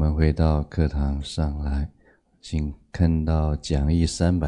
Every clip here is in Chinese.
们回到课堂上来，请看到讲义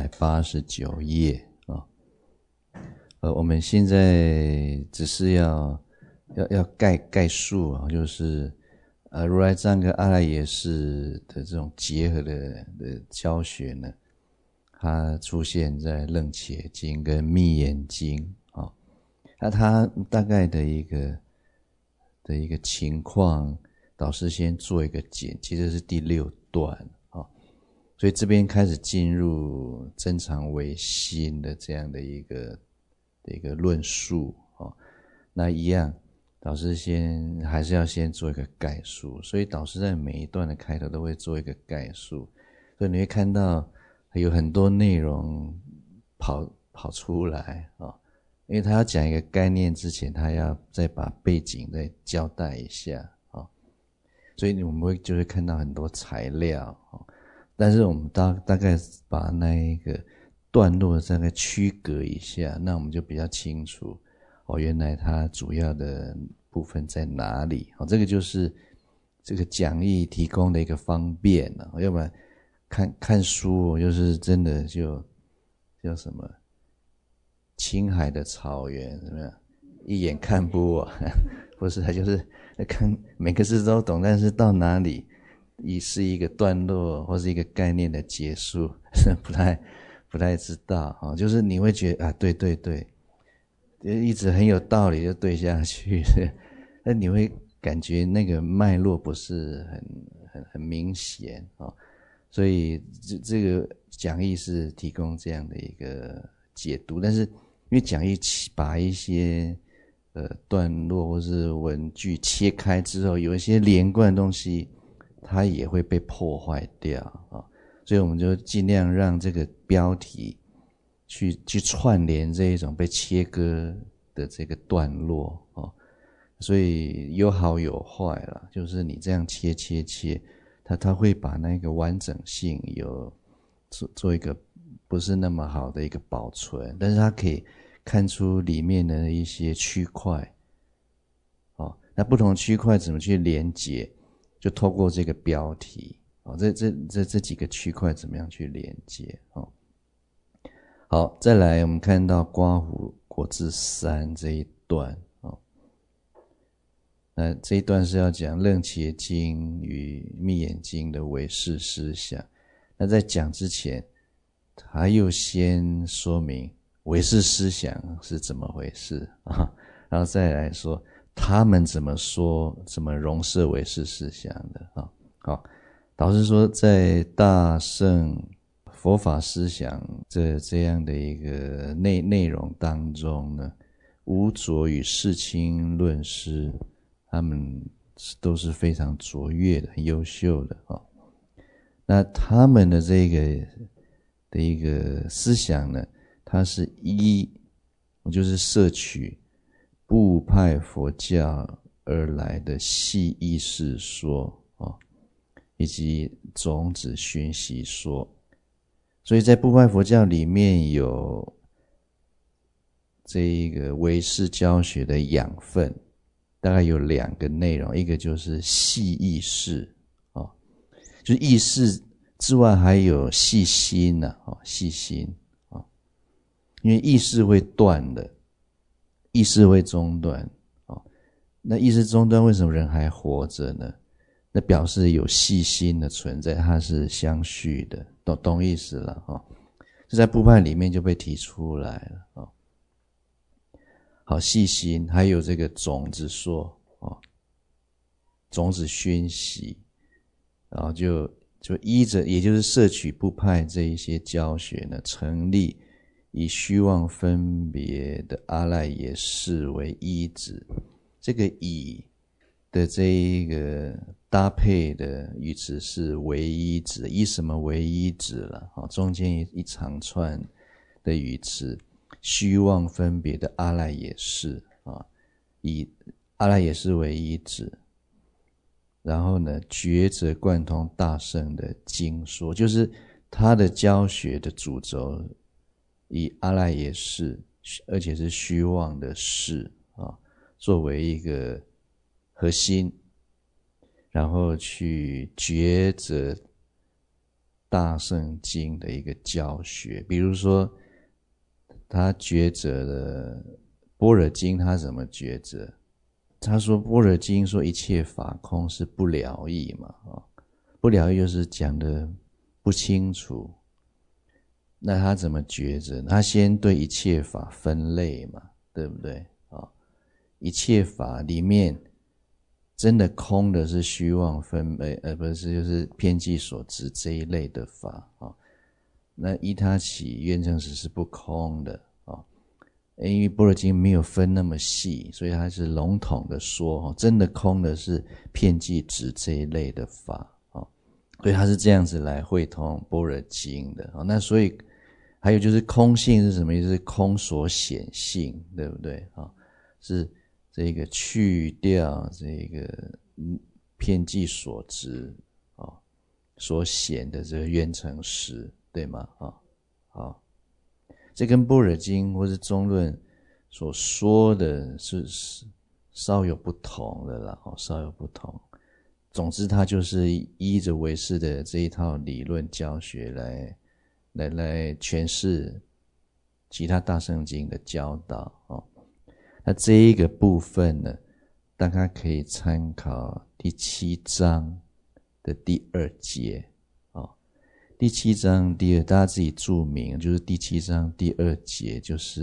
389页啊。我们现在只是要概述啊，就是如来藏跟阿赖耶识的这种结合的教学呢，它出现在楞伽经跟密严经啊。那它大概的一个情况，导师先做一个简介，这是第6段啊，所以这边开始进入真常唯心的这样的一个论述啊。那一样，导师还是要先做一个概述，所以导师在每一段的开头都会做一个概述，所以你会看到有很多内容跑出来啊。因为他要讲一个概念之前，他要再把背景再交代一下啊，所以我们就会看到很多材料啊，但是我们大概把那一个段落大概区隔一下，那我们就比较清楚哦，原来它主要的部分在哪里哦，这个就是这个讲义提供的一个方便啊，要不然看书就是真的就叫什么？青海的草原怎么样？一眼看不完，不是，他就是看每个字都懂，但是到哪里是一个段落或是一个概念的结束，不太知道啊。就是你会觉得啊，对，就一直很有道理就对下去，但你会感觉那个脉络不是很明显啊。所以这个讲义是提供这样的一个解读，但是因为讲义把一些段落或是文句切开之后，有一些连贯的东西它也会被破坏掉啊，所以我们就尽量让这个标题去串联这一种被切割的这个段落啊，所以有好有坏啦，就是你这样切它会把那个完整性有做一个不是那么好的一个保存，但是它可以看出里面的一些区块哦，那不同区块怎么去连结，就透过这个标题哦，这几个区块怎么样去连接哦。好，再来我们看到刮胡果字3这一段哦，那这一段是要讲楞伽经与密严经的唯识思想。那在讲之前，他又先说明唯识思想是怎么回事啊，然后再来说他们怎么说怎么容摄唯识思想的啊。好，导师说在大乘佛法思想这样的一个内容当中呢，无着与世亲论师他们都是非常卓越的很优秀的啊。那他们的这个的一个思想呢，它是就是摄取部派佛教而来的细意识说啊，以及种子熏习说。所以在部派佛教里面有这一个唯识教学的养分，大概有2个内容，一个就是细意识啊，就是意识之外还有细心啊，细心啊，因为意识会断的，意识会中断啊。那意识中断，为什么人还活着呢？那表示有细心的存在，它是相续的，懂意思了啊？这在部派里面就被提出来了啊。好，细心，还有这个种子说啊，种子熏习，然后就依着，也就是摄取部派这一些教学呢，成立以虚妄分别的阿赖耶识为依止。这个以的这一个搭配的语词是为依止，以什么为依止了？中间一长串的语词，虚妄分别的阿赖耶识啊，以阿赖耶识为依止。然后呢，觉者贯通大乘的经说，就是他的教学的主轴以阿赖耶识，而且是虚妄的识啊，作为一个核心， 然后去觉着大乘经的一个教学。比如说他觉着了般若经，他怎么觉着？他说般若经说一切法空是不了义嘛，不了义就是讲的不清楚。那他怎么觉着？他先对一切法分类嘛，对不对？一切法里面真的空的是虚妄分别，不是就是偏计所执这一类的法那依他起愿成实是不空的因为般若经没有分那么细，所以它是笼统的说真的空的是遍计执这一类的法所以它是这样子来会通般若经的那所以还有就是空性是什么意思？是空所显性，对不对是这个去掉这个遍计所执所显的这个缘成实，对吗好，这跟般若经或是中论所说的是稍有不同的啦稍有不同。总之它就是依着唯识的这一套理论教学来诠释其他大乘经的教导那这一个部分呢，大家可以参考第7章的第2节第7章大家自己注明，就是第7章第2节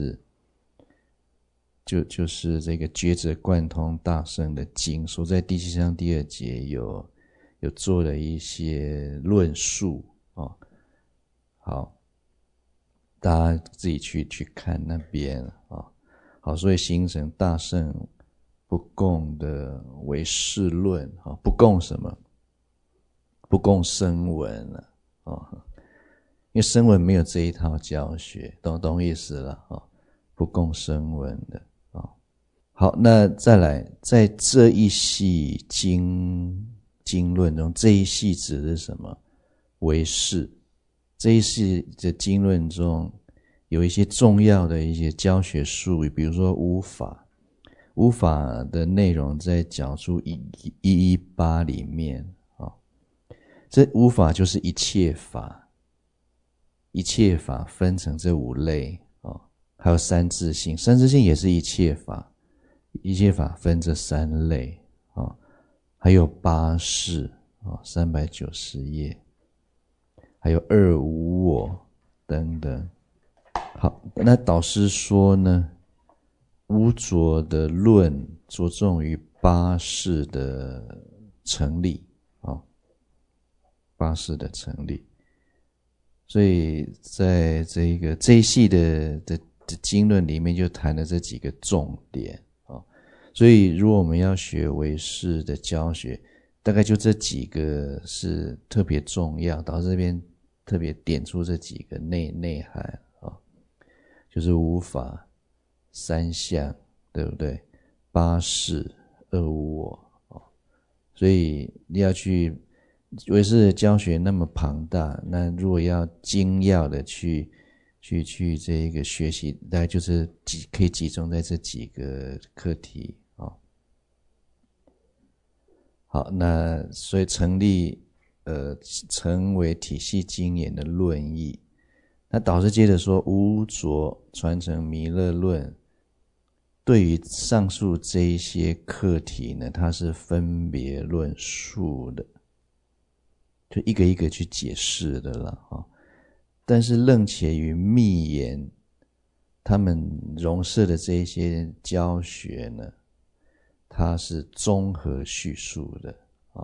就是这个觉者贯通大乘的经，所在第7章第2节有做了一些论述好，大家自己去看那边好，所以形成大乘不共的唯识论不共什么？不共声闻因为声闻没有这一套教学，懂意思了不共声闻的好，那再来，在这一系经论中，这一系指的是什么？唯识。这一系的经论中有一些重要的一些教学术语，比如说无法的内容在讲述118里面这无法就是一切法分成这5类还有三自性也是一切法分这3类还有八识390页，还有二无我等等。好，那导师说呢，无着的论着重于八识的成立八识的成立，所以在这一系的经论里面就谈了这几个重点所以如果我们要学唯识的教学，大概就这几个是特别重要，导师这边特别点出这几个内涵就是无法、三相，对不对？八识、二无我所以你要去唯识的教学那么庞大，那如果要精要的去这个学习，大概就是可以集中在这几个课题好，那所以成为体系经研的论义。那导师接着说，无着传承弥勒论，对于上述这一些课题呢，它是分别论述的，就一个一个去解释的了但是楞伽与密言他们融摄的这一些教学呢，它是综合叙述的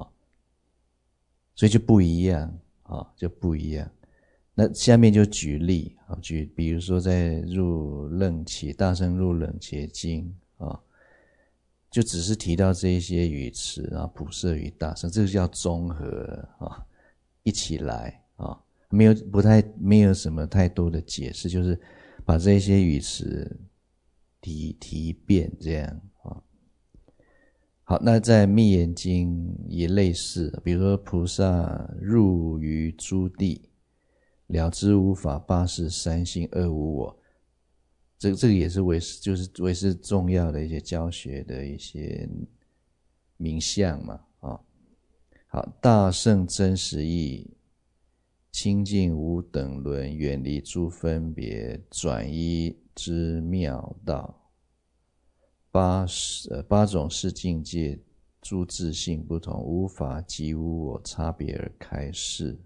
所以就不一样就不一样。那下面就举例比如说在大乘入楞伽经就只是提到这一些语词普摄于大乘，这个叫综合一起来没有什么太多的解释，就是把这些语词提一遍这样好，那在密言经也类似，比如说菩萨入于诸地，了知无法、八识、三性、二无我，这个也是唯识重要的一些教学的一些名相嘛好，大圣真实义，清净无等伦，远离诸分别，转依之妙道。八种是境界，诸自性不同，无法即无我差别而开示。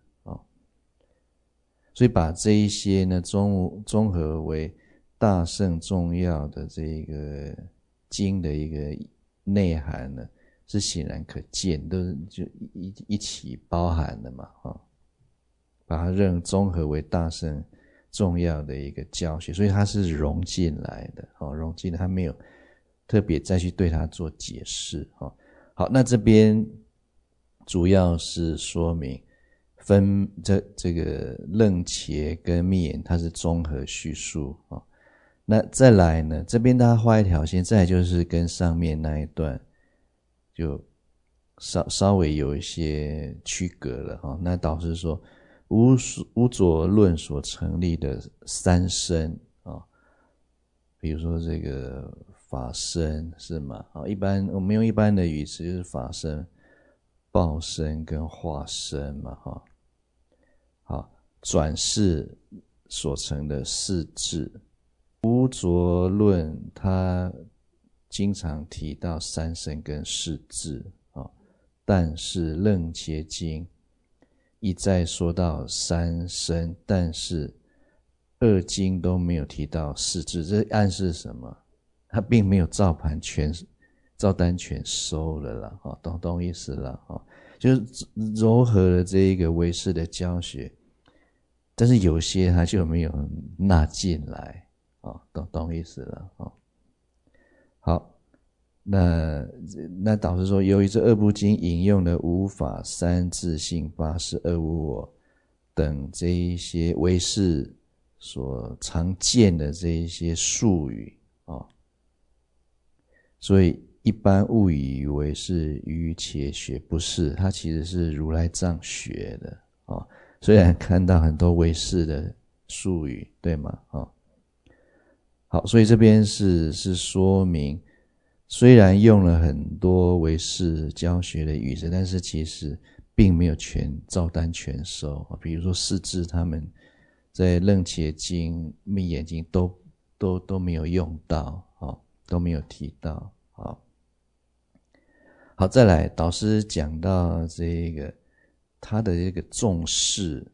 所以把这一些呢综合为大圣重要的这个经的一个内涵呢，是显然可见，都是就一起包含的嘛，把它综合为大圣重要的一个教学，所以它是融进来的，融进来，它没有特别再去对它做解释。好，那这边主要是说明这个楞伽跟密言它是综合叙述。那再来呢，这边大家画一条线，再来就是跟上面那一段就稍微有一些区隔了。那导师说无着论所成立的三身，比如说这个法身是吗？我们用一般的语词就是法身、报身跟化身嘛。好，转世所成的四智，无着论他经常提到三身跟四智，但是楞伽经一再说到三身，但是二经都没有提到四智，这暗示什么？他并没有照单全收了啦，懂意思啦，就是糅合了这一个唯识的教学，但是有些他就没有纳进来，懂意思了。好，那导师说，由于这二部经引用了无法、三自性、八识、二无我等这一些唯识所常见的这一些术语，所以一般误以为是瑜伽学，不是，它其实是如来藏学的。虽然看到很多唯识的术语，对吗？好，所以这边是说明，虽然用了很多唯识教学的语词，但是其实并没有照单全收。比如说四智他们在楞伽经、密言经都没有用到，都没有提到。好，再来导师讲到这个他的这个重视，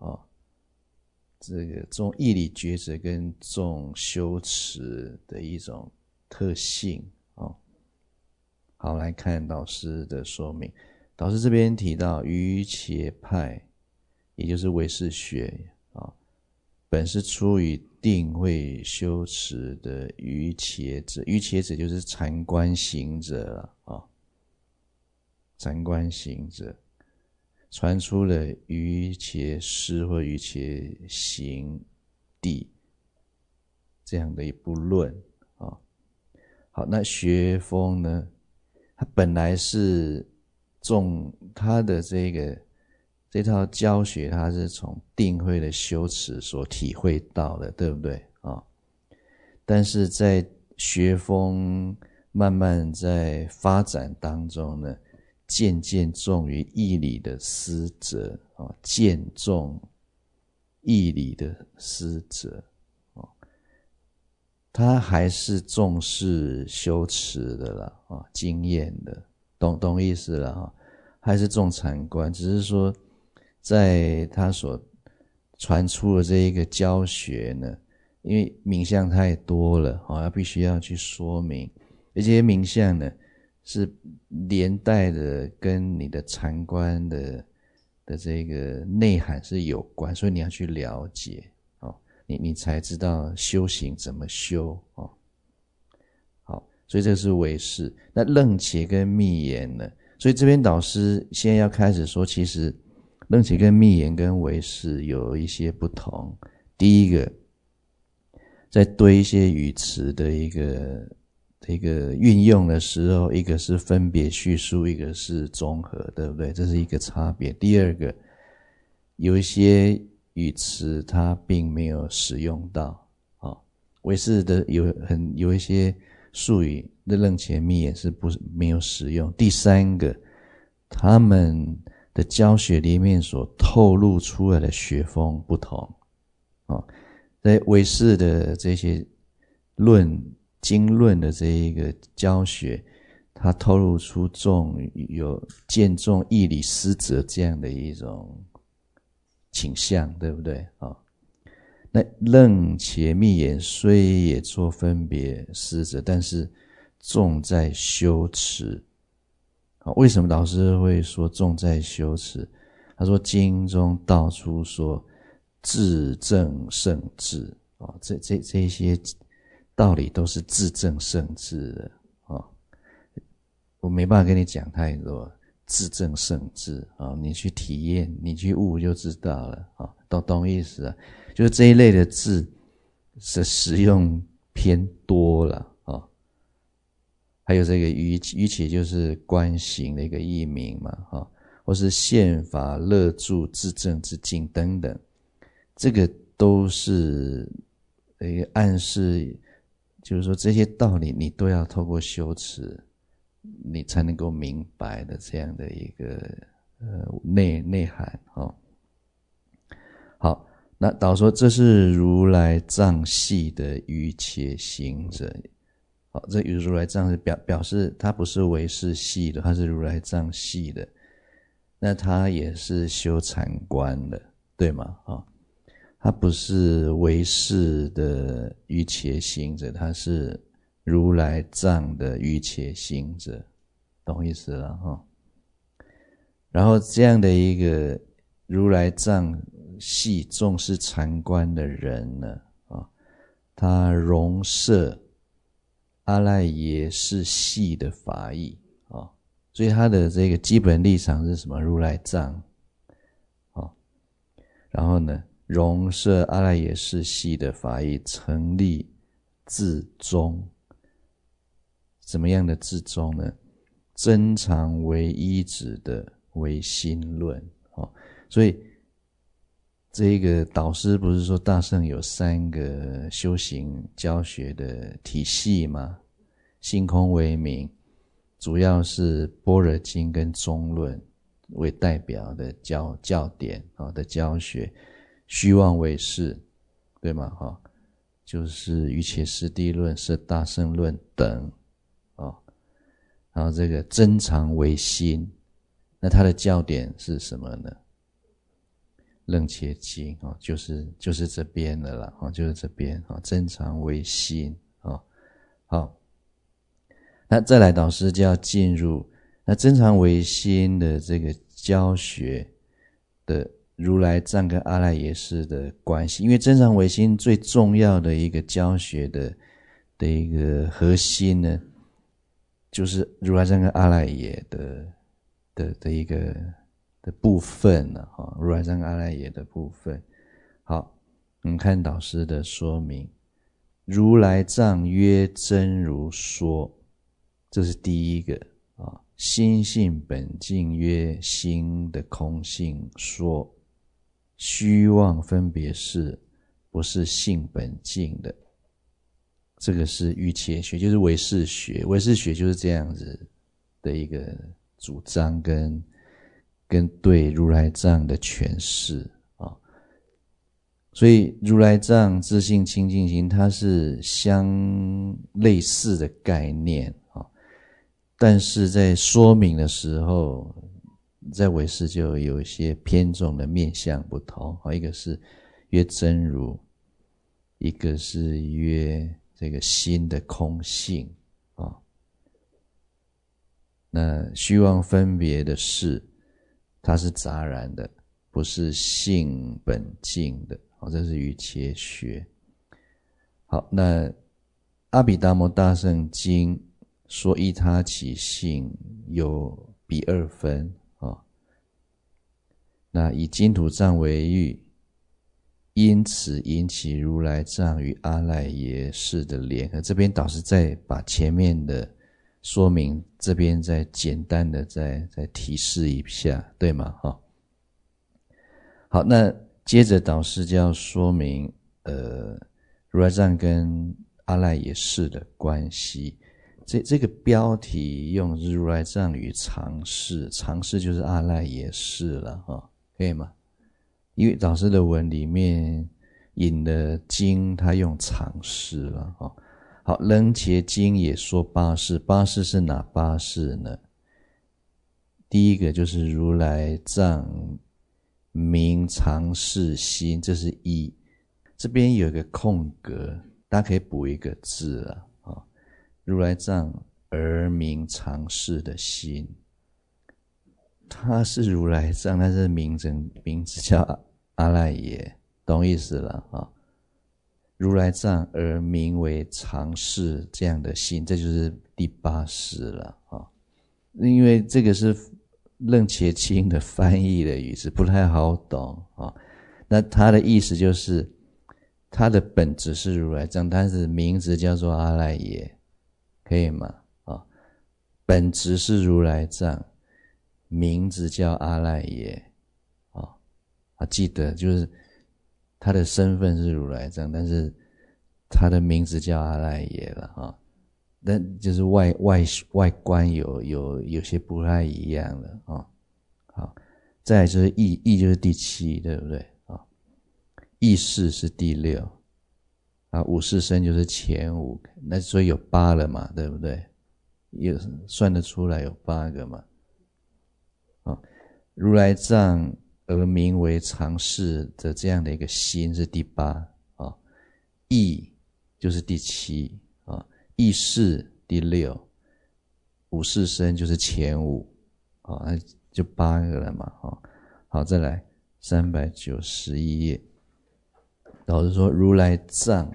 这个重义理抉择跟重修持的一种特性。好，来看导师的说明。导师这边提到瑜伽派，也就是唯识学，本是出于定慧修持的瑜伽者，瑜伽者就是禅观行者了，禅观行者传出了瑜伽师或瑜伽行地这样的一部论。好，那学风呢，他本来是他的这套教学，他是从定慧的修持所体会到的，对不对？但是在学风慢慢在发展当中呢，渐渐重于义理的思则，渐重义理的思则，他还是重视修持的啦，经验的，懂意思了，还是重禅观，只是说在他所传出的这一个教学呢，因为名相太多了，他必须要去说明，而且名相呢是连带的跟你的禅观的这个内涵是有关，所以你要去了解，你才知道修行怎么修。好，所以这是唯识。那楞伽跟密言呢，所以这边导师现在要开始说，其实楞伽跟密言跟唯识有一些不同。第一个，在对一些语词的一个运用的时候，一个是分别叙述，一个是综合，对不对？这是一个差别。第二个，有一些语词它并没有使用到，唯识的有一些术语的楞伽密言是没有使用。第三个， 他们的教学里面所透露出来的学风不同在唯识的这些经论的这一个教学，它透露出有见重义理师者这样的一种倾向，对不对那楞伽密言虽也做分别师者，但是重在修持为什么导师会说重在修持？他说经中道出说自证圣智这些道理都是自证圣智的我没办法跟你讲太多自证圣智你去体验，你去悟就知道了懂意思就是这一类的字的使用偏多了还有这个瑜伽就是观行的一个译名嘛或是宪法乐住自证之境等等，这个都是一个暗示，就是说这些道理你都要透过修持你才能够明白的这样的一个内涵好，那导说这是如来藏系的瑜伽行者这如来藏是表示他不是唯识系的，他是如来藏系的，那他也是修禅观的，对吗他不是唯识的瑜伽行者，他是如来藏的瑜伽行者，懂意思了然后这样的一个如来藏系重视禅观的人呢他容摄阿赖耶识系的法义所以他的这个基本立场是什么？如来藏然后呢容摄阿赖耶识系的法义，成立自宗。怎么样的自宗呢？真常唯一指的唯心论所以这个导师不是说大乘有3个修行教学的体系吗？性空为名，主要是般若经跟中论为代表的教典的教学，虚妄为事，对吗就是瑜伽师地论、摄大乘论等然后这个真常为心，那它的教典是什么呢？楞伽经就是这边的啦就是这边真常为心好，那再来导师就要进入那真常为心的这个教学的如来藏跟阿赖耶识的关系，因为真常为心最重要的一个教学的一个核心呢，就是如来藏跟阿赖耶的一个的部分如来藏阿赖耶的部分。好，我们看导师的说明，如来藏曰真如说，这是第一个心性本净曰心的空性说，虚妄分别事不是性本净的，这个是瑜伽学，就是唯识学，唯识学就是这样子的一个主张跟对如来藏的诠释所以如来藏自性清净心它是相类似的概念但是在说明的时候，在唯识就有一些偏重的面向不同一个是曰真如，一个是曰这个心的空性那虚妄分别的事它是杂然的，不是性本净的这是瑜伽学。好，那阿毗达摩大乘经说依他起性有彼2分那以金土藏为喻，因此引起如来藏与阿赖耶识的联合。这边导师再把前面的说明这边再简单的再提示一下，对吗好，那接着导师就要说明如来藏跟阿赖耶识的关系。 这个标题用如来藏语常事，常事就是阿赖耶识了可以吗？因为导师的文里面引的经，他用常事了好，楞伽经也说八事，八事是哪八事呢？第一个就是如来藏明常事心，这是一。这边有一个空格，大家可以补一个字如来藏而明常事的心，它是如来藏，但是名字叫阿赖耶，懂意思了如来藏而名为常事这样的心，这就是第八事了因为这个是楞伽经的翻译的语词，不太好懂那它的意思就是它的本质是如来藏，但是名字叫做阿赖耶，可以吗？本质是如来藏，名字叫阿赖耶记得就是他的身份是如来藏，但是他的名字叫阿赖耶了但就是外观有些不太一样了好，再来就是意就是第七，对不对意识是第六五识身就是前五，那所以有八了嘛，对不对？也算得出来有八个嘛如来藏而名为常事的这样的一个心是第八意就是第七意识第六，五识身就是前五那就八个了嘛好，再来391页，老师说如来藏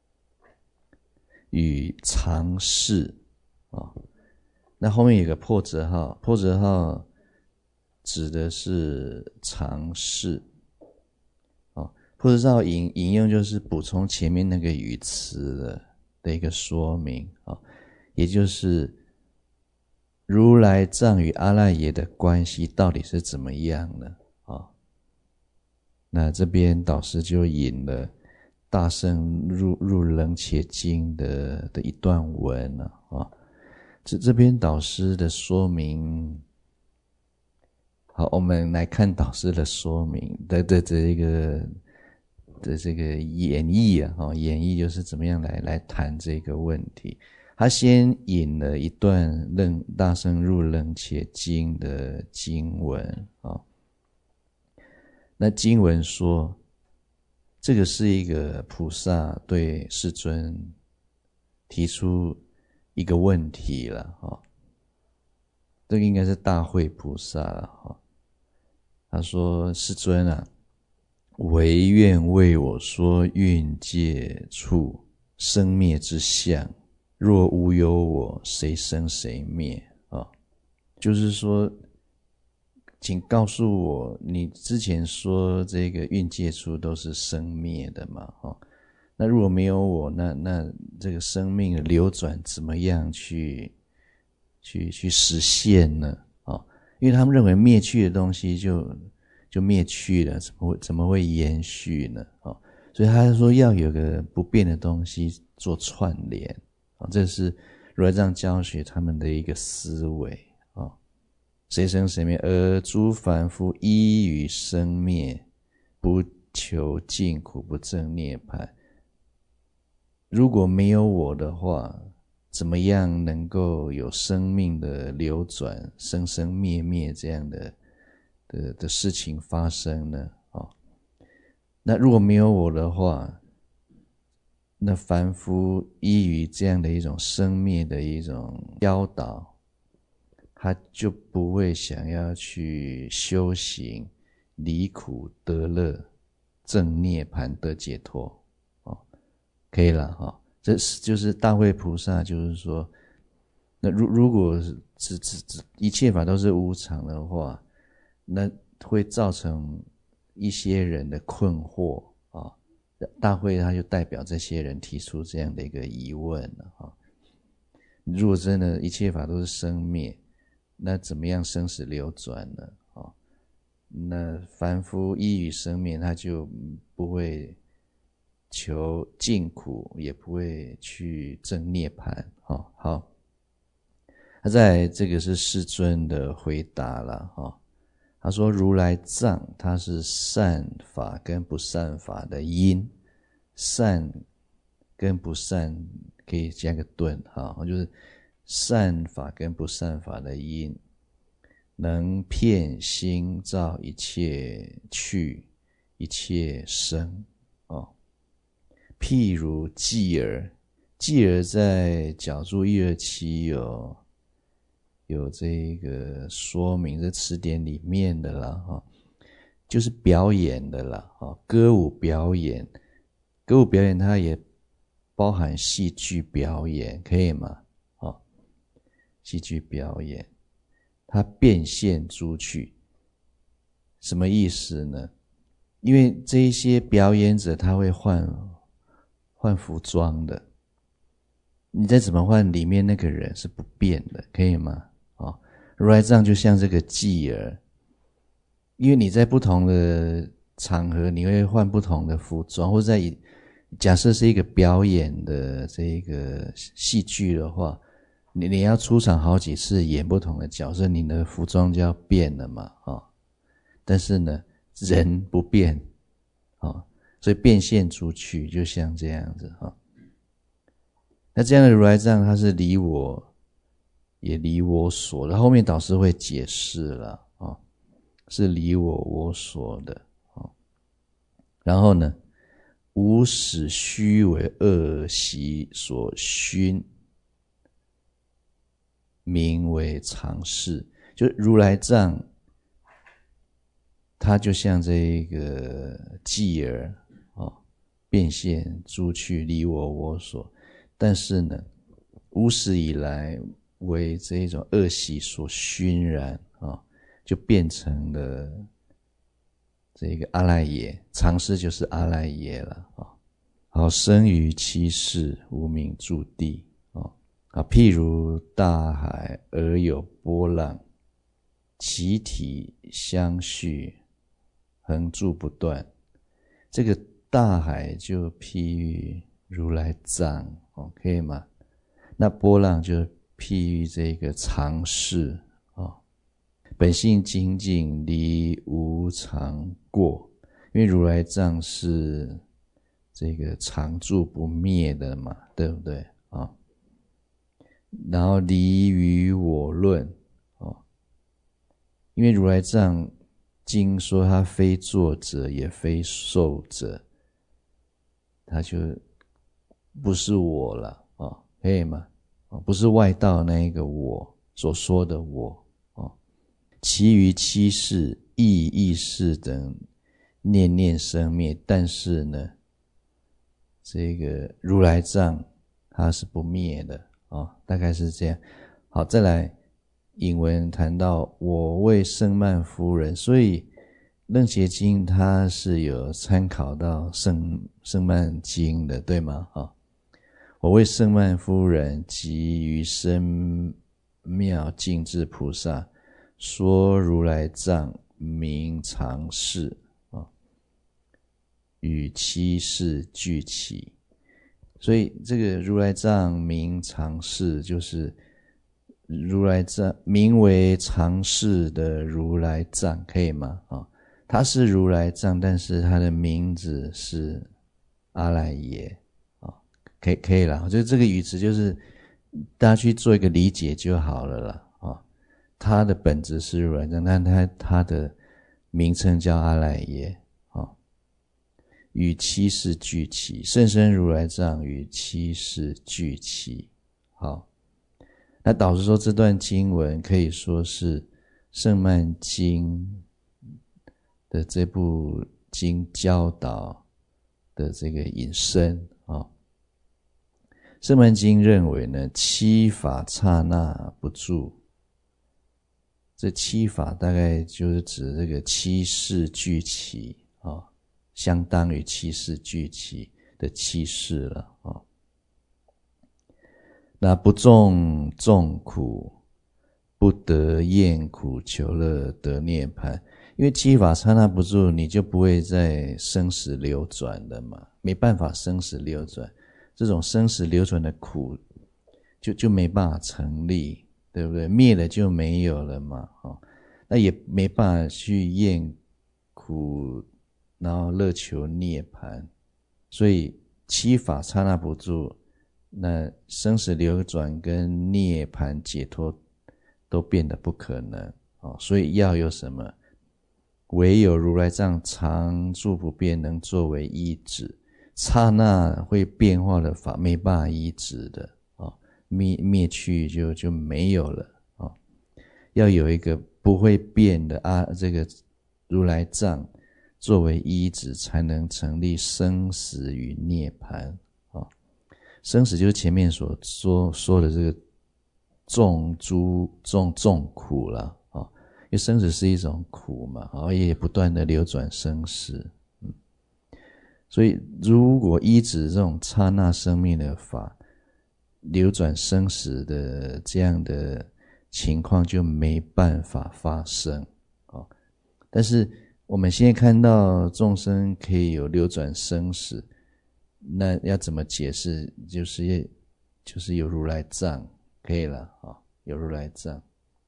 与常事那后面有个破折号，破折号指的是常事破折号引用就是补充前面那个语词的一个说明也就是如来藏与阿赖耶的关系到底是怎么样的那这边导师就引了大圣入楞伽经的一段文这边导师的说明，好，我们来看导师的说明的这个演绎演绎就是怎么样来谈这个问题。他先引了一段大圣入楞伽经的经文那经文说，这个是一个菩萨对世尊提出一个问题了这个应该是大慧菩萨了他说世尊唯愿为我说蕴界处生灭之相，若无有我，谁生谁灭就是说请告诉我，你之前说这个蕴界处都是生灭的嘛那如果没有我，那这个生命的流转怎么样去实现呢因为他们认为灭去的东西就灭去了，怎么会延续呢所以他说要有个不变的东西做串联这是如来藏教学他们的一个思维谁生谁灭，而诸凡夫依于生灭，不求尽苦，不证涅槃。如果没有我的话，怎么样能够有生命的流转，生生灭灭这样的事情发生呢那如果没有我的话，那凡夫依于这样的一种生灭的一种教导，他就不会想要去修行离苦得乐，证涅槃得解脱可以了这就是大慧菩萨就是说，那如果一切法都是无常的话，那会造成一些人的困惑大慧他就代表这些人提出这样的一个疑问如果真的一切法都是生灭，那怎么样生死流转呢那凡夫依于生灭，他就不会求尽苦，也不会去证涅槃好， 再来这个是世尊的回答了他说如来藏它是善法跟不善法的因，善跟不善可以加个顿就是善法跟不善法的因，能遍心造一切趣一切生譬如偈儿，偈儿在角注127有这个说明，这词典里面的啦就是表演的啦歌舞表演，歌舞表演它也包含戏剧表演，可以吗戏剧表演它变现诸趣，什么意思呢？因为这一些表演者他会换服装的，你再怎么换，里面那个人是不变的，可以吗？如来藏就像这个偈儿，因为你在不同的场合你会换不同的服装，或者假设是一个表演的这个戏剧的话，你要出场好几次演不同的角色，你的服装就要变了嘛但是呢人不变所以变现出去就像这样子那这样的如来藏它是离我也离我所的，后面导师会解释了是离我所的然后呢无使虚为恶习所熏，名为常事，就如来藏它就像这个偈儿变现诸趣离我所，但是呢无始以来为这一种恶习所熏染就变成了这个阿赖耶，常事就是阿赖耶了好，生于七世无名住地譬如大海而有波浪，其体相续，恒住不断。这个大海就譬喻如来藏可以吗？那波浪就譬喻这个常事本性精进离无常过，因为如来藏是这个常住不灭的嘛，对不对然后离于我论因为如来藏经说他非作者也非受者，他就不是我了可以吗不是外道那一个我所说的我其余七世意识等念念生灭，但是呢这个如来藏它是不灭的大概是这样。好，再来引文谈到我为圣曼夫人，所以楞伽经它是有参考到圣曼经的，对吗我为圣曼夫人及于深妙净智菩萨说如来藏名常事与七世俱起，所以这个如来藏名常事就是如来藏名为常事的如来藏，可以吗它是如来藏，但是它的名字是阿赖耶可以啦，就这个语词就是大家去做一个理解就好了啦它的本质是如来藏，但它的名称叫阿赖耶与七世俱起，甚深如来藏与七世俱起。好，那导师说这段经文可以说是圣曼经的这部经教导的这个引申圣曼经认为呢，七法刹那不住，这七法大概就是指这个七世俱起相当于七世俱起的七世了那不重众苦，不得厌苦，求乐得涅槃。因为七法刹那不住，你就不会再生死流转了嘛，没办法生死流转，这种生死流转的苦就没办法成立对不对？灭了就没有了嘛，那也没办法去厌苦，然后乐求涅槃，所以七法刹那不住，那生死流转跟涅槃解脱都变得不可能，所以要有什么？唯有如来藏常住不变，能作为依止。刹那会变化的法没办法依止的，灭去就没有了，要有一个不会变的这个如来藏作为依止，才能成立生死与涅槃。生死就是前面所说的这个众苦了，因为生死是一种苦嘛，也不断的流转生死，所以如果依止这种刹那生命的法，流转生死的这样的情况就没办法发生，但是我们现在看到众生可以有流转生死，那要怎么解释？就是有如来藏可以了，有如来藏，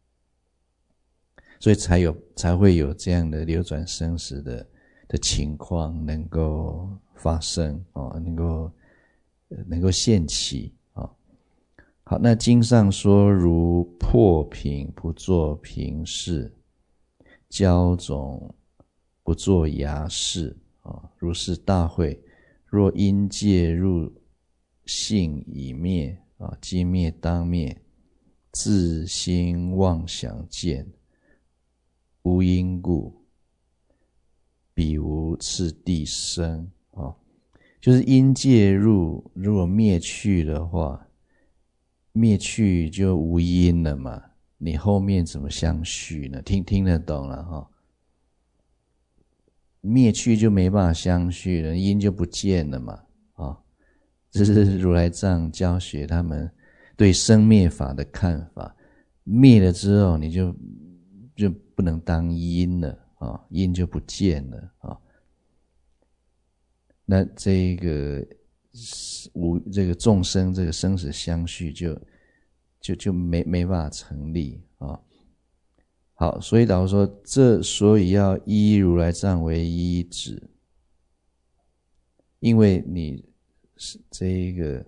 所以才会有这样的流转生死的情况能够发生，能够现起。好，那经上说，如破瓶不作瓶饰，浇种不作芽饰，如是大会，若因介入性已灭，即灭当灭，自心妄想见，无因故，彼无次第生。就是因介入如果灭去的话，灭去就无因了嘛，你后面怎么相续呢？听得懂了灭去就没办法相续了，因就不见了嘛，这是如来藏教学他们对生灭法的看法，灭了之后你就不能当因了，因就不见了，那这个众生这个生死相续就没办法成立啊。好，所以导说所以要依如来藏为依止，因为你这个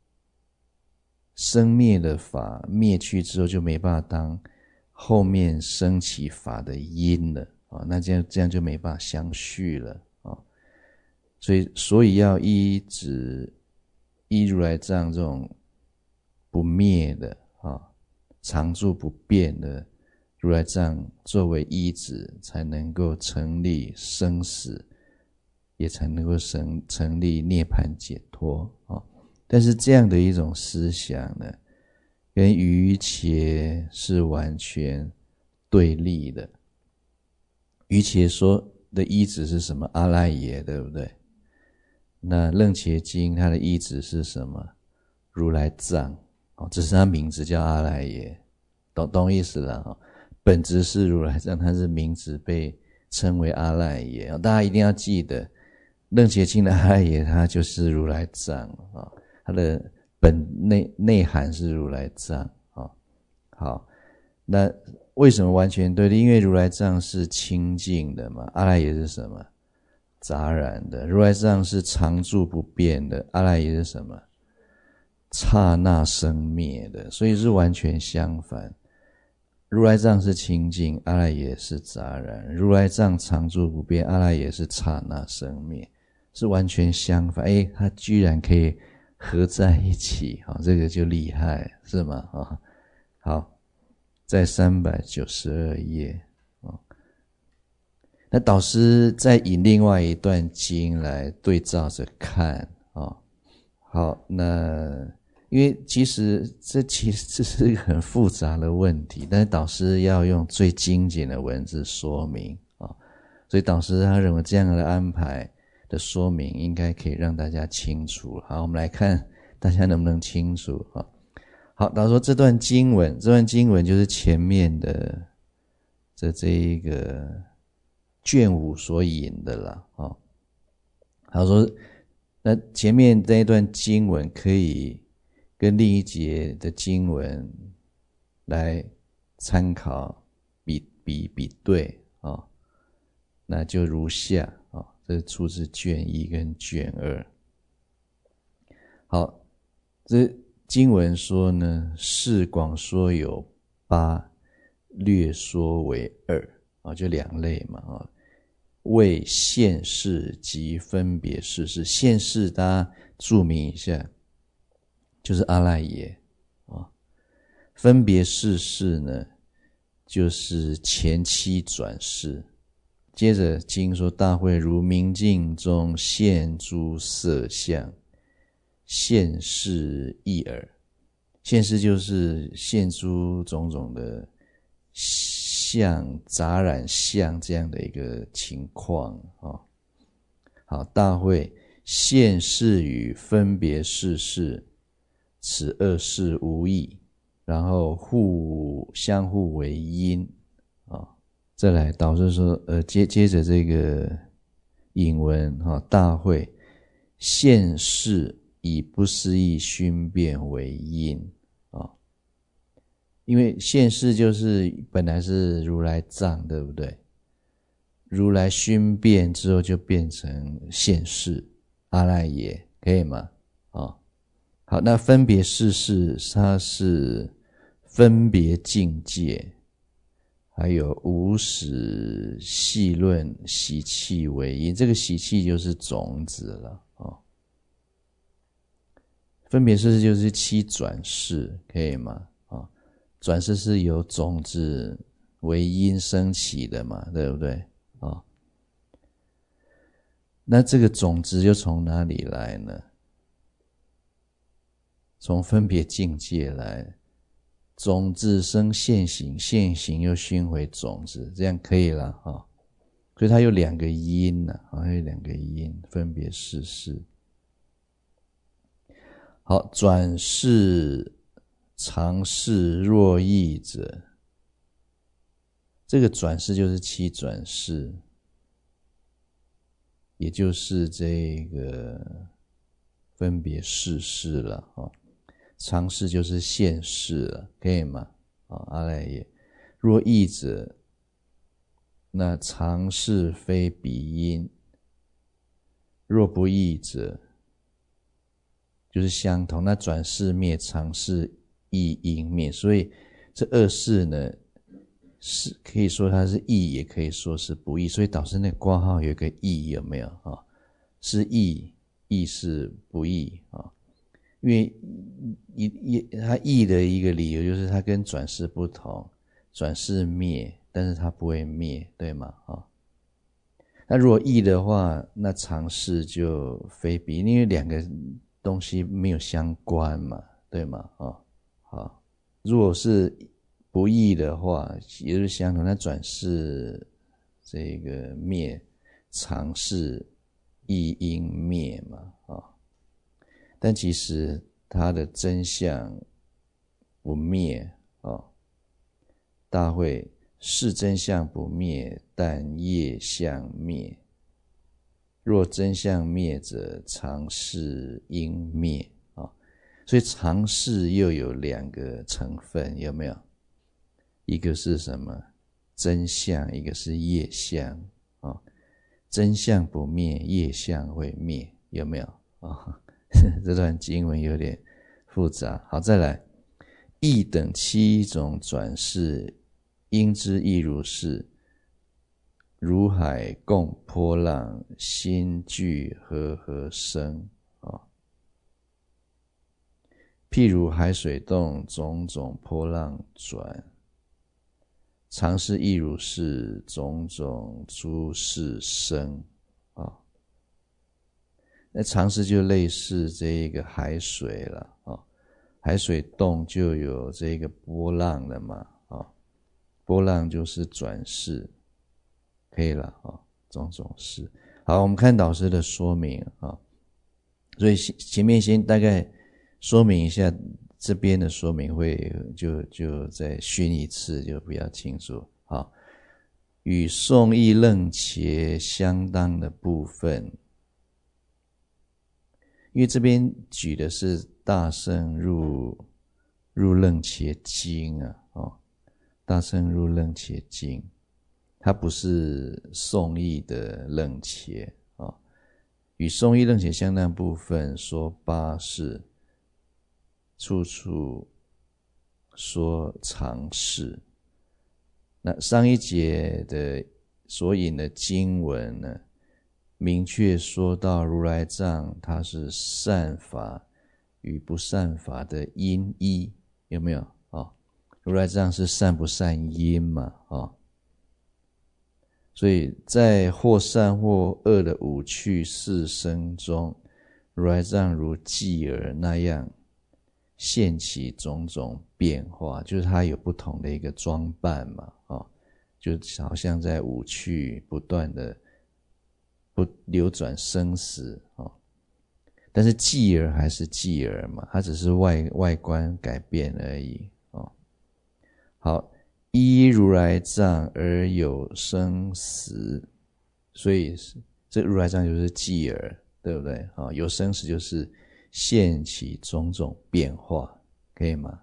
生灭的法灭去之后就没办法当后面升起法的因了啊，那这样就没办法相续了啊。所以要依如来藏这种不灭的常住不变的如来藏作为依止，才能够成立生死，也才能够成立涅槃解脱啊。但是这样的一种思想呢，跟瑜伽是完全对立的。瑜伽说的依止是什么？阿赖耶，对不对？那楞伽经它的依止是什么？如来藏，只是它名字叫阿赖耶，懂意思了。本质是如来藏，它是名字被称为阿赖耶。大家一定要记得，楞伽经的阿赖耶它就是如来藏，它的内涵是如来藏。好，那为什么完全对立？因为如来藏是清净的嘛，阿赖耶是什么？杂染的。如来藏是常住不变的，阿赖耶是什么？刹那生灭的，所以是完全相反。如来藏是清净，阿赖耶是杂染；如来藏常住不变，阿赖耶是刹那生灭，是完全相反。它居然可以合在一起，这个就厉害，是吗？好，在392页。那导师再引另外一段经来对照着看。好，那因为这是一个很复杂的问题，但是导师要用最精简的文字说明，所以导师他认为这样的安排的说明应该可以让大家清楚。好，我们来看大家能不能清楚。好，导师说这段经文就是前面的这一个卷5所引的啦。他说那前面这一段经文可以跟另一节的经文来参考比对啊，那就如下啊，这是出自卷1跟卷2。好，这经文说呢，释广说有8，略说为2啊，就2类嘛啊，为现世及分别世事。现世大家注明一下，就是阿赖耶啊。分别世事呢，就是前期转世。接着经说，大会如明镜中现诸色相，现世一耳。现世就是现诸种种的相杂染相这样的一个情况啊。好，大会现世与分别世事，此2事无异，然后相互为因啊。再来导师说接着这个引文大会现世以不思议熏变为因啊，因为现世就是本来是如来藏，对不对？如来熏变之后就变成现世阿赖耶，可以吗？好，那分别世事它是分别境界，还有无始细论习气为因，这个习气就是种子了分别世事就是7转世，可以吗？转世是由种子为因升起的嘛，对不对？那这个种子又从哪里来呢？从分别境界来，种子生现行，现行又熏回种子，这样可以了所以它有2个因有2个因，分别世事。好，转世常世若异者，这个转世就是7转世，也就是这个分别世事了常世就是现世了，可以吗？阿赖耶。若异者，那常世非彼因；若不异者，就是相同。那转世灭，常世异因灭。所以这2世呢，是可以说它是异，也可以说是不异。所以导师那个括号有一个异，有没有是异，异是不异因为它异的一个理由就是它跟转世不同，转世灭，但是它不会灭，对吗？那如果异的话，那常世就非彼，因为2个东西没有相关嘛，对吗？好，如果是不异的话，也就是相同，那转世这个灭，常世异因灭嘛但其实它的真相不灭大会是真相不灭，但业相灭。若真相灭者，常世因灭所以常世又有2个成分，有没有？一个是什么？真相，一个是业相真相不灭，业相会灭，有没有这段经文有点复杂。好，再来，异等7种转世，因之亦如是。如海共波浪，心聚和生譬如海水动，种种波浪转，常是亦如是，种种诸事生那常识就类似这个海水了海水动就有这个波浪了嘛波浪就是转世，可以了种种事。好，我们看导师的说明所以前面先大概说明一下，这边的说明会就再熏一次，就比较清楚与宋义楞伽相当的部分，因为这边举的是大圣入入楞伽经啊，大乘入楞伽经，它不是宋义的楞伽啊，与宋义楞伽相当部分说八事，处处说常事。那上一节的所引的经文呢，明确说到如来藏它是善法与不善法的因依，有没有如来藏是善不善因嘛所以在或善或恶的五趣四生中，如来藏如骥儿那样现起种种变化，就是它有不同的一个装扮嘛就好像在五趣不断的不流转生死但是骥儿还是骥儿嘛，它只是外观改变而已好，依如来藏而有生死，所以这如来藏就是骥儿，对不对有生死就是现起种种变化，可以吗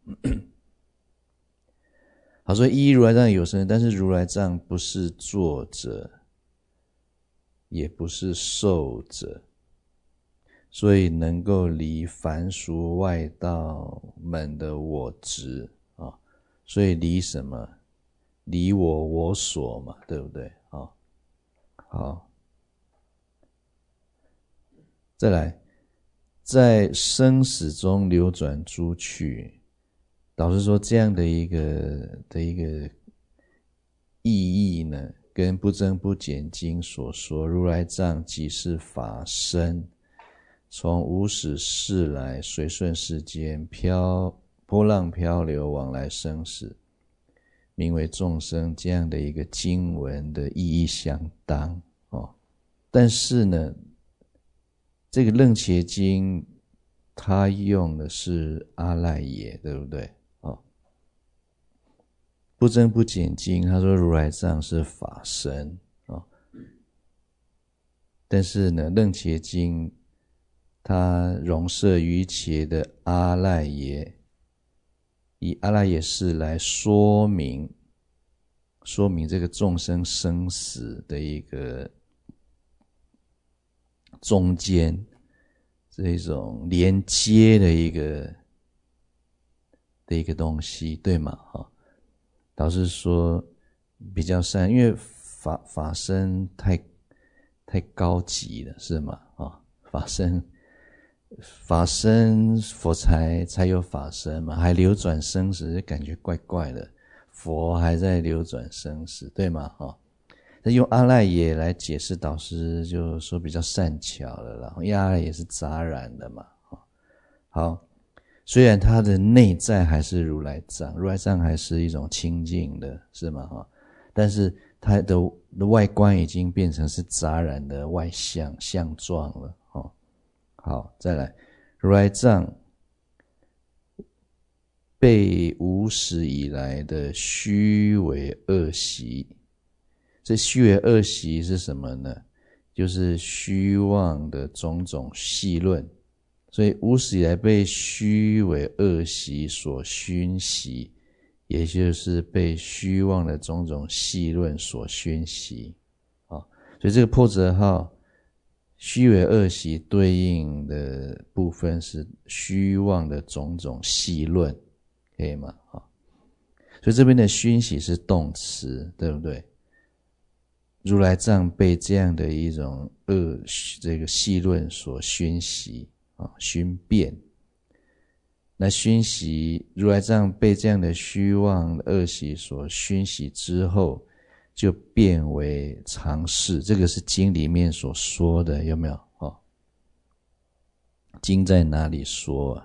好，所以依如来藏有生，但是如来藏不是作者，也不是受者，所以能够离凡俗外道门的我执所以离什么？离我所嘛，对不对好，再来，在生死中流转诸趣，导师说这样的一个意义呢，跟不增不减经所说如来藏即是法身，从无始世来随顺世间波浪漂流往来生死，名为众生，这样的一个经文的意义相当但是呢，这个楞伽经它用的是阿赖耶，对不对不增不减经他说如来藏是法身但是呢楞伽经它容摄于伽的阿赖耶，以阿赖耶识来说明这个众生生死的一个中间这一种连接的一个东西，对吗导师说比较善，因为法身太高级了，是吗法身佛才有法身嘛，还流转生死，感觉怪怪的，佛还在流转生死，对吗那用阿赖耶来解释，导师就说比较善巧了啦，因为阿赖耶是杂染的嘛好，虽然它的内在还是如来藏，如来藏还是一种清净的，是吗但是它的外观已经变成是杂染的外相状了好，再来，如来藏被无始以来的虚伪恶习，这虚伪恶习是什么呢？就是虚妄的种种戏论，所以无始以来被虚伪恶习所熏习，也就是被虚妄的种种戏论所熏习所以这个破折号虚伪恶习对应的部分是虚妄的种种戏论，可以吗所以这边的熏习是动词，对不对？如来藏被这样的一种这个戏论所熏习熏变，那熏习如来藏被这样的虚妄的恶习所熏习之后，就变为常事，这个是经里面所说的，有没有经在哪里说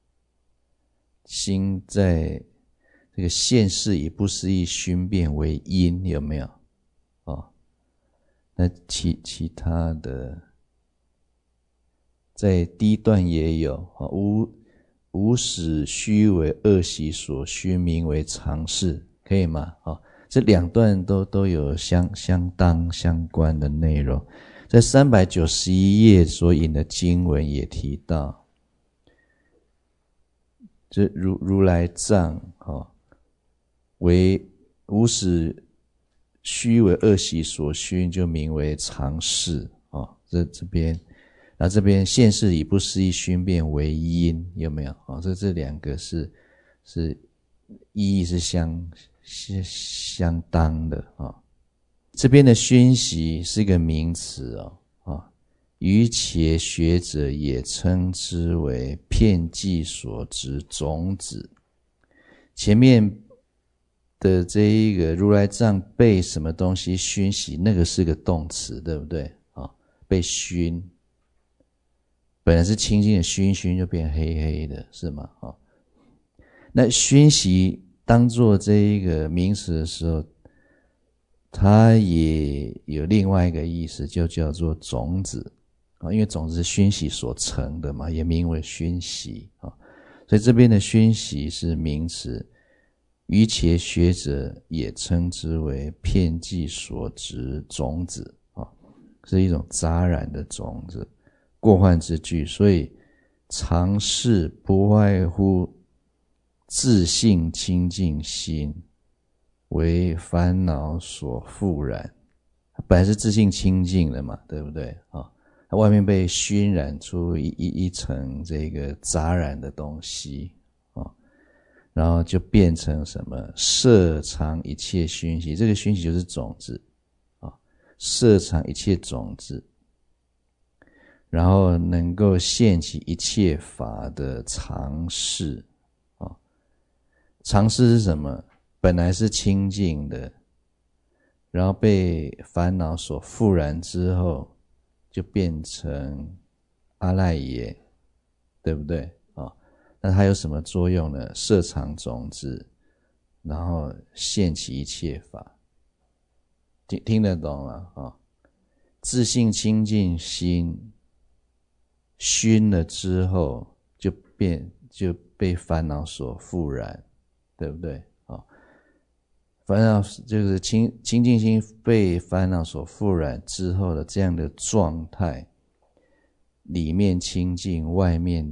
心在这个现世以不思议熏变为因，有没有那其他的在第一段也有无始虚伪恶习所熏，名为常事，可以吗这两段都有相当相关的内容，在391页所引的经文也提到， 这如来藏为无始虚为恶习所熏，就名为常事这边，那这边现世以不思议熏变为因，有没有这两个是意义是相当的这边的熏习是一个名词于且学者也称之为遍计所执种子。前面的这一个如来藏被什么东西熏习，那个是个动词，对不对被熏，本来是清净的，熏就变黑黑的，是吗那熏习当作这一个名词的时候，它也有另外一个意思，就叫做种子因为种子是熏习所成的嘛，也名为熏习所以这边的熏习是名词，于且学者也称之为遍计所执种子是一种杂染的种子，过患之具。所以常事不外乎自性清净心为烦恼所覆染，本来是自性清净的嘛，对不对它外面被熏染出一层这个杂染的东西然后就变成什么摄藏一切熏习，这个熏习就是种子摄藏一切种子，然后能够现起一切法的常事常事是什么？本来是清净的，然后被烦恼所覆染之后就变成阿赖耶，对不对那它有什么作用呢？摄藏种子，然后现起一切法。听得懂了自性清净心熏了之后就被烦恼所覆染，对不对烦恼就是清净心被烦恼所覆染之后的这样的状态，里面清净外面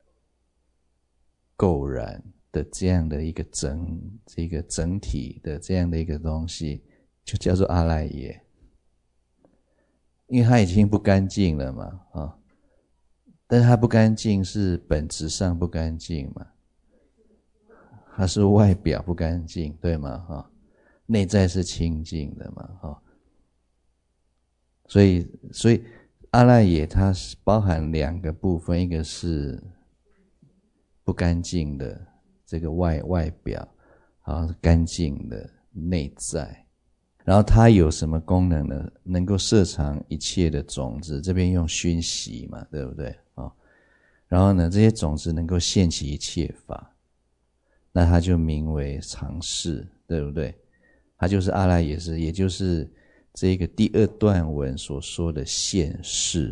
垢染的这样的一个整体的这样的一个东西，就叫做阿赖耶。因为它已经不干净了嘛但是它不干净是本质上不干净嘛，它是外表不干净，对吗内在是清净的嘛所以阿赖耶它是包含两个部分，一个是不干净的这个外表干净的内在，然后它有什么功能呢？能够摄藏一切的种子，这边用熏习嘛，对不对然后呢这些种子能够现起一切法，那它就名为常事，对不对？它就是阿赖耶识，也就是这个第二段文所说的现世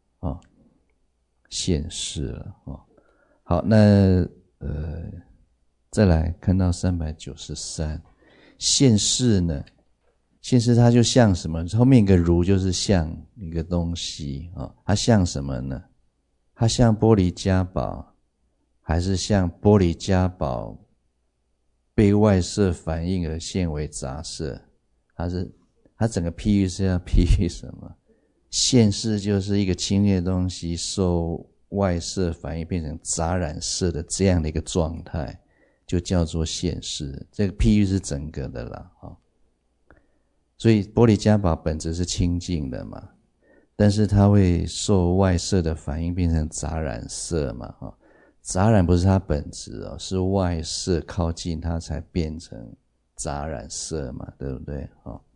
现世了好，那再来看到393现世呢，现世它就像什么？后面一个如就是像一个东西它像什么呢？它像玻璃迦宝，还是像玻璃迦宝被外色反应而现为杂色？它整个譬喻是要譬喻什么？现世就是一个清净的东西受外色反应变成杂染色的这样的一个状态，就叫做现世。这个譬喻是整个的啦所以玻璃迦宝本质是清净的嘛，但是它会受外色的反应变成杂染色嘛杂染不是它本质是外色靠近它才变成杂染色嘛，对不对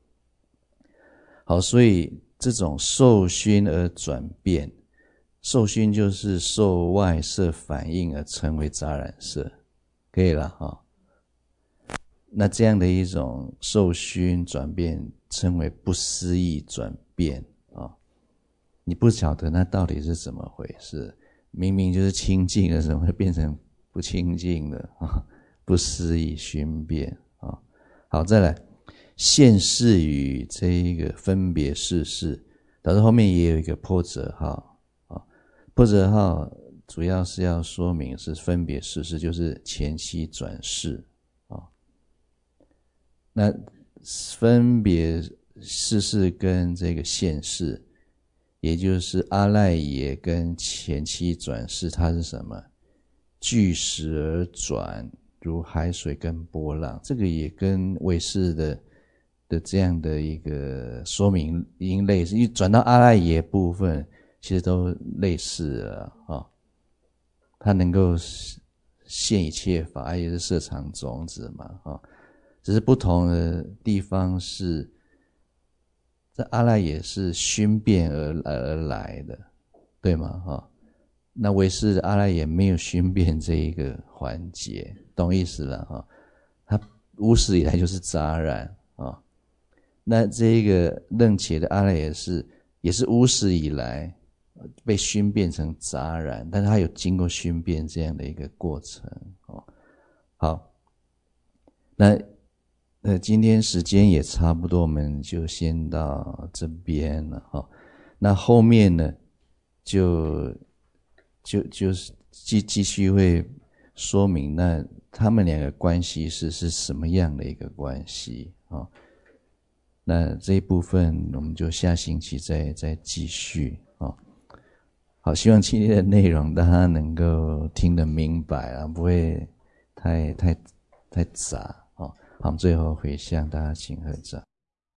好，所以这种受熏而转变，受熏就是受外色反应而成为杂染色，可以了那这样的一种受熏转变称为不思议转变你不晓得那到底是怎么回事，明明就是清净的，怎么会变成不清净的不思议熏变好，再来现世与这一个分别世事，导致后面也有一个波折号波折号主要是要说明是分别世事，就是前期转世啊。那分别世事跟这个现世，也就是阿赖耶跟前期转世，它是什么？聚时而转，如海水跟波浪。这个也跟唯识的这样的一个说明因类似，因为转到阿赖耶部分，其实都类似了啊。它能够现一切法，也是摄藏种子嘛啊。只是不同的地方是，这阿赖耶是熏变而来的，对吗？哈，那唯识的阿赖耶没有熏变这一个环节，懂意思了哈？它无始以来就是杂染啊。那这个楞伽的阿赖耶也是无始以来被熏变成杂染，但是它有经过熏变这样的一个过程哦。好，那今天时间也差不多，我们就先到这边了哈。那后面呢，就是继续会说明那他们两个关系是什么样的一个关系啊？那这一部分我们就下星期再继续啊。好，希望今天的内容大家能够听得明白啊，不会太杂啊。好，我们最后回向大家请合掌。